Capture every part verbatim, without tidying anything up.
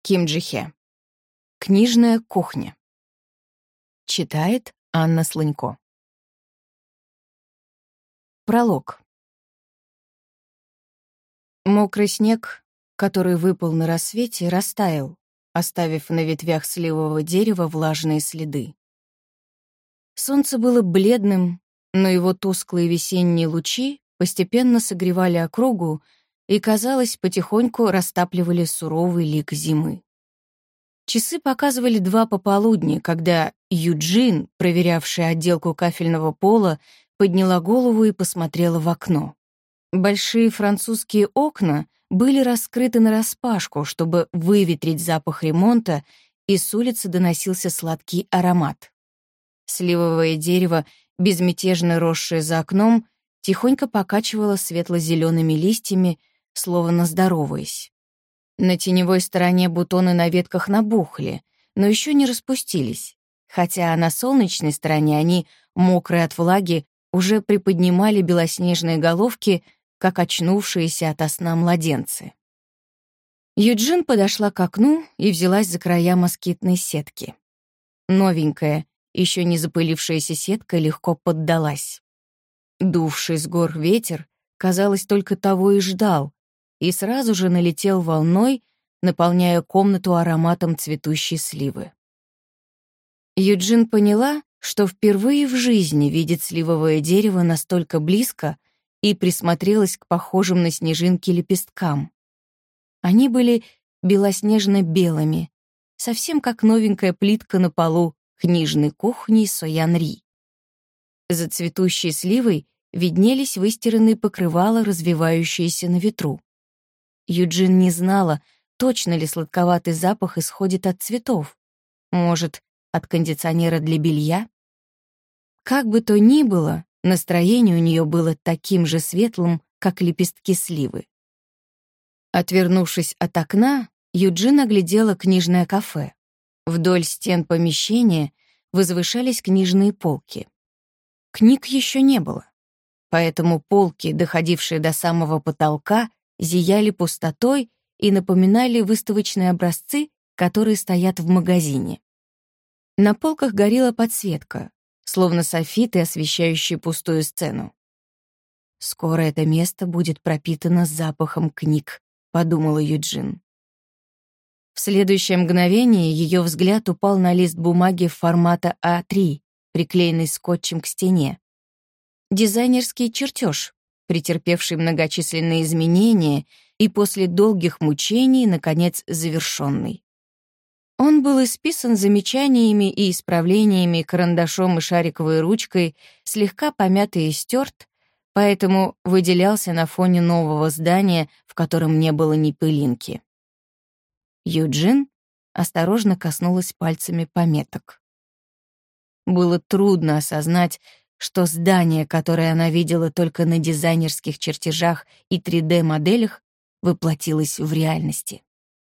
Ким Джи Хе. Книжная кухня. Читает Анна Слонько. Пролог. Мокрый снег, который выпал на рассвете, растаял, оставив на ветвях сливового дерева влажные следы. Солнце было бледным, но его тусклые весенние лучи постепенно согревали округу и, казалось, потихоньку растапливали суровый лик зимы. Часы показывали два пополудни, когда Юджин, проверявшая отделку кафельного пола, подняла голову и посмотрела в окно. Большие французские окна были раскрыты нараспашку, чтобы выветрить запах ремонта, и с улицы доносился сладкий аромат. Сливовое дерево, безмятежно росшее за окном, тихонько покачивало светло-зелеными листьями, словно здороваясь. На теневой стороне бутоны на ветках набухли, но еще не распустились, хотя на солнечной стороне они, мокрые от влаги, уже приподнимали белоснежные головки, как очнувшиеся ото сна младенцы. Юджин подошла к окну и взялась за края москитной сетки. Новенькая, еще не запылившаяся сетка легко поддалась. Дувший с гор ветер, казалось, только того и ждал, и сразу же налетел волной, наполняя комнату ароматом цветущей сливы. Юджин поняла, что впервые в жизни видит сливовое дерево настолько близко, и присмотрелась к похожим на снежинки лепесткам. Они были белоснежно-белыми, совсем как новенькая плитка на полу книжной кухни Соян-Ри. За цветущей сливой виднелись выстиранные покрывала, развивающиеся на ветру. Юджин не знала, точно ли сладковатый запах исходит от цветов. Может, от кондиционера для белья? Как бы то ни было, настроение у нее было таким же светлым, как лепестки сливы. Отвернувшись от окна, Юджин оглядела книжное кафе. Вдоль стен помещения возвышались книжные полки. Книг еще не было, поэтому полки, доходившие до самого потолка, зияли пустотой и напоминали выставочные образцы, которые стоят в магазине. На полках горела подсветка, словно софиты, освещающие пустую сцену. «Скоро это место будет пропитано запахом книг», — подумала Юджин. В следующее мгновение ее взгляд упал на лист бумаги формата а три, приклеенный скотчем к стене. Дизайнерский чертеж, претерпевший многочисленные изменения и после долгих мучений, наконец, завершенный. Он был исписан замечаниями и исправлениями карандашом и шариковой ручкой, слегка помятый и стерт, поэтому выделялся на фоне нового здания, в котором не было ни пылинки. Юджин осторожно коснулась пальцами пометок. Было трудно осознать, что здание, которое она видела только на дизайнерских чертежах и три дэ-моделях, воплотилось в реальности.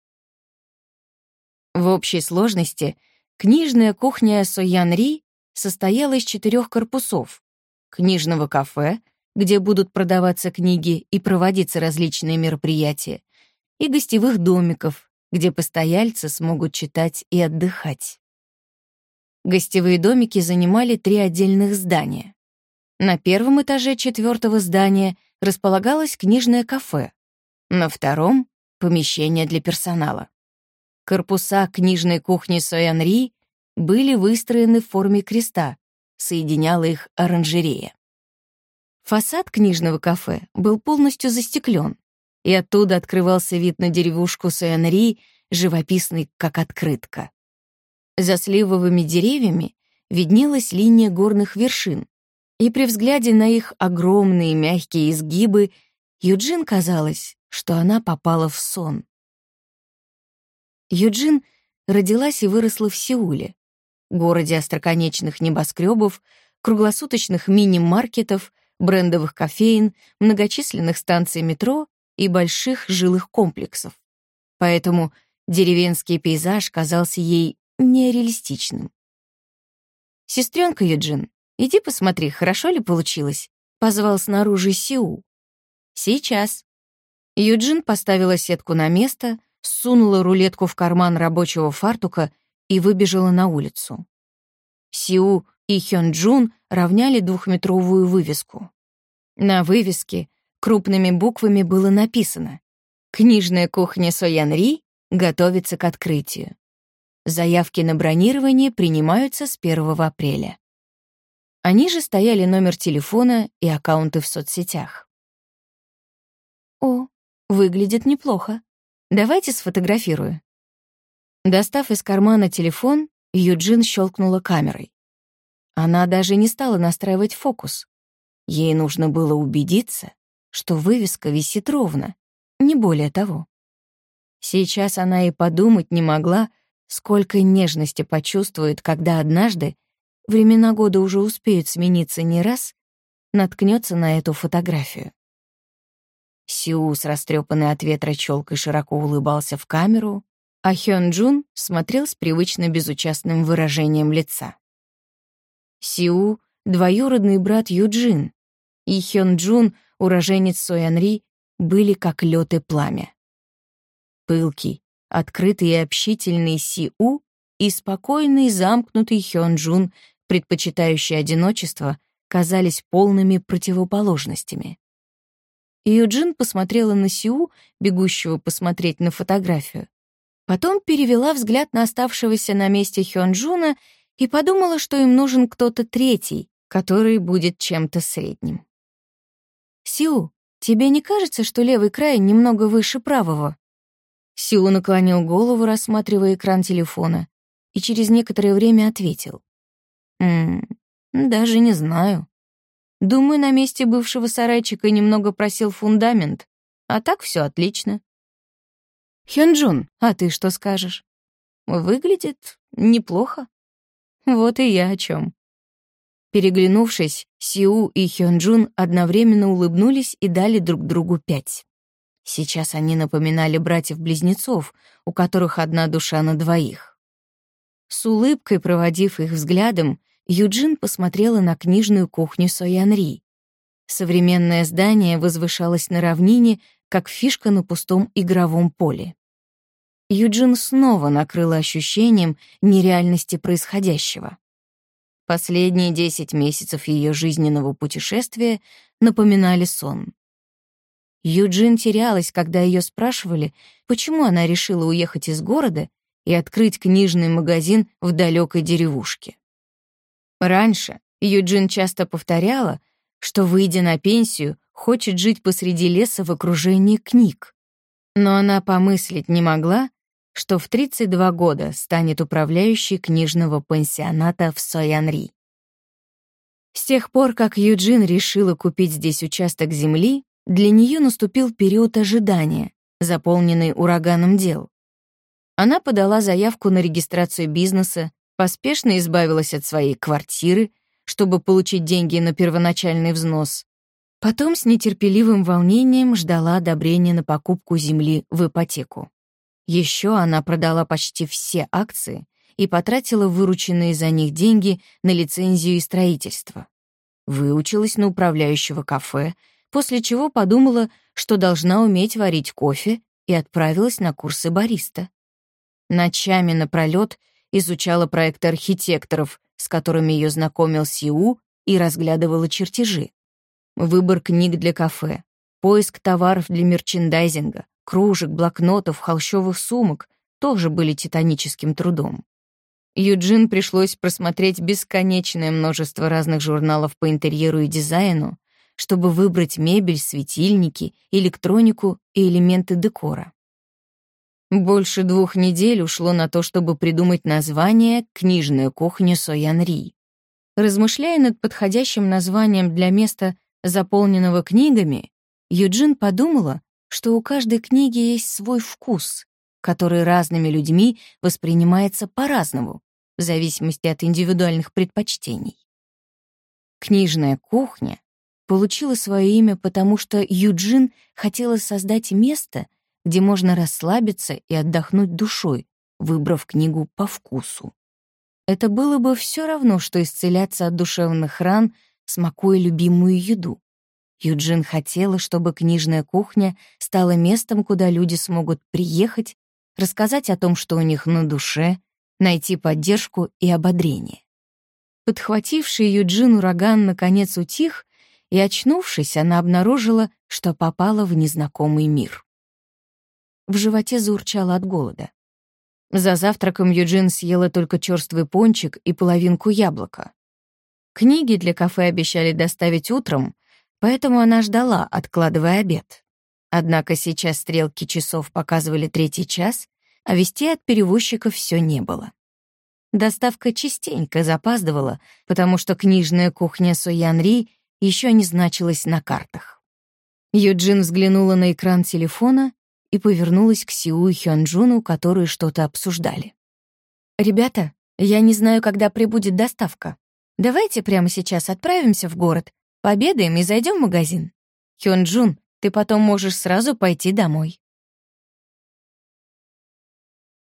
В общей сложности книжная кухня Соян-Ри состояла из четырех корпусов: книжного кафе, где будут продаваться книги и проводиться различные мероприятия, и гостевых домиков, где постояльцы смогут читать и отдыхать. Гостевые домики занимали три отдельных здания. На первом этаже четвертого здания располагалось книжное кафе, на втором — помещение для персонала. Корпуса книжной кухни Соян-Ри были выстроены в форме креста, соединяла их оранжерея. Фасад книжного кафе был полностью застеклен, и оттуда открывался вид на деревушку Соян-Ри, живописный, как открытка. За сливовыми деревьями виднелась линия горных вершин, и при взгляде на их огромные мягкие изгибы Юджин казалось, что она попала в сон. Юджин родилась и выросла в Сеуле, городе остроконечных небоскребов, круглосуточных мини-маркетов, брендовых кофеин, многочисленных станций метро и больших жилых комплексов. Поэтому деревенский пейзаж казался ей нереалистичным. «Сестренка Юджин, иди посмотри, хорошо ли получилось?» — позвал снаружи Сиу. «Сейчас». Юджин поставила сетку на место, сунула рулетку в карман рабочего фартука и выбежала на улицу. Сиу и Хёнджун равняли двухметровую вывеску. На вывеске крупными буквами было написано: «Книжная кухня Соянри готовится к открытию. Заявки на бронирование принимаются с первого апреля». Они же стояли номер телефона и аккаунты в соцсетях. «О, выглядит неплохо. Давайте сфотографирую». Достав из кармана телефон, Юджин щелкнула камерой. Она даже не стала настраивать фокус. Ей нужно было убедиться, что вывеска висит ровно, не более того. Сейчас она и подумать не могла, сколько нежности почувствует, когда однажды, времена года уже успеют смениться не раз, наткнется на эту фотографию. Сиу с растрепанной от ветра челкой широко улыбался в камеру, а Хёнджун смотрел с привычно безучастным выражением лица. Сиу — двоюродный брат Юджин, и Хёнджун, уроженец Соянри, были как лёд и пламя. Пылкий, открытый и общительный Сиу и спокойный, замкнутый Хёнджун, предпочитающий одиночество, казались полными противоположностями. Юджин посмотрела на Сиу, бегущего посмотреть на фотографию. Потом перевела взгляд на оставшегося на месте Хёнджуна и подумала, что им нужен кто-то третий, который будет чем-то средним. «Сиу, тебе не кажется, что левый край немного выше правого?» Сиу наклонил голову, рассматривая экран телефона, и через некоторое время ответил. «М-м, даже не знаю. Думаю, на месте бывшего сарайчика немного просел фундамент, а так все отлично». «Хёнджун, а ты что скажешь?» «Выглядит неплохо». «Вот и я о чем». Переглянувшись, Сиу и Хёнджун одновременно улыбнулись и дали друг другу пять. Сейчас они напоминали братьев-близнецов, у которых одна душа на двоих. С улыбкой проводив их взглядом, Юджин посмотрела на книжную кухню Соянри. Современное здание возвышалось на равнине, как фишка на пустом игровом поле. Юджин снова накрыла ощущением нереальности происходящего. Последние десять месяцев ее жизненного путешествия напоминали сон. Юджин терялась, когда ее спрашивали, почему она решила уехать из города и открыть книжный магазин в далекой деревушке. Раньше Юджин часто повторяла, что, выйдя на пенсию, хочет жить посреди леса в окружении книг. Но она помыслить не могла, что в тридцать два года станет управляющей книжного пансионата в Соянри. С тех пор, как Юджин решила купить здесь участок земли, для нее наступил период ожидания, заполненный ураганом дел. Она подала заявку на регистрацию бизнеса, поспешно избавилась от своей квартиры, чтобы получить деньги на первоначальный взнос. Потом с нетерпеливым волнением ждала одобрения на покупку земли в ипотеку. Еще она продала почти все акции и потратила вырученные за них деньги на лицензию и строительство. Выучилась на управляющего кафе, после чего подумала, что должна уметь варить кофе, и отправилась на курсы бариста. Ночами напролёт изучала проекты архитекторов, с которыми ее знакомил Сиу, и разглядывала чертежи. Выбор книг для кафе, поиск товаров для мерчендайзинга, кружек, блокнотов, холщовых сумок тоже были титаническим трудом. Юджин пришлось просмотреть бесконечное множество разных журналов по интерьеру и дизайну, чтобы выбрать мебель, светильники, электронику и элементы декора. Больше двух недель ушло на то, чтобы придумать название «Книжная кухня Соянри». Размышляя над подходящим названием для места, заполненного книгами, Юджин подумала, что у каждой книги есть свой вкус, который разными людьми воспринимается по-разному, в зависимости от индивидуальных предпочтений. «Книжная кухня» получила свое имя, потому что Юджин хотела создать место, где можно расслабиться и отдохнуть душой, выбрав книгу по вкусу. Это было бы все равно, что исцеляться от душевных ран, смакуя любимую еду. Юджин хотела, чтобы книжная кухня стала местом, куда люди смогут приехать рассказать о том, что у них на душе, найти поддержку и ободрение. Подхвативший Юджин ураган наконец утих, и, очнувшись, она обнаружила, что попала в незнакомый мир. В животе заурчало от голода. За завтраком Юджин съела только чёрствый пончик и половинку яблока. Книги для кафе обещали доставить утром, поэтому она ждала, откладывая обед. Однако сейчас стрелки часов показывали третий час, а вестей от перевозчика всё не было. Доставка частенько запаздывала, потому что книжная кухня Соян-Ри ещё не значилась на картах. Юджин взглянула на экран телефона и повернулась к Сиу и Хёнджуну, которые что-то обсуждали. «Ребята, я не знаю, когда прибудет доставка. Давайте прямо сейчас отправимся в город, пообедаем и зайдем в магазин. Хёнджун, ты потом можешь сразу пойти домой».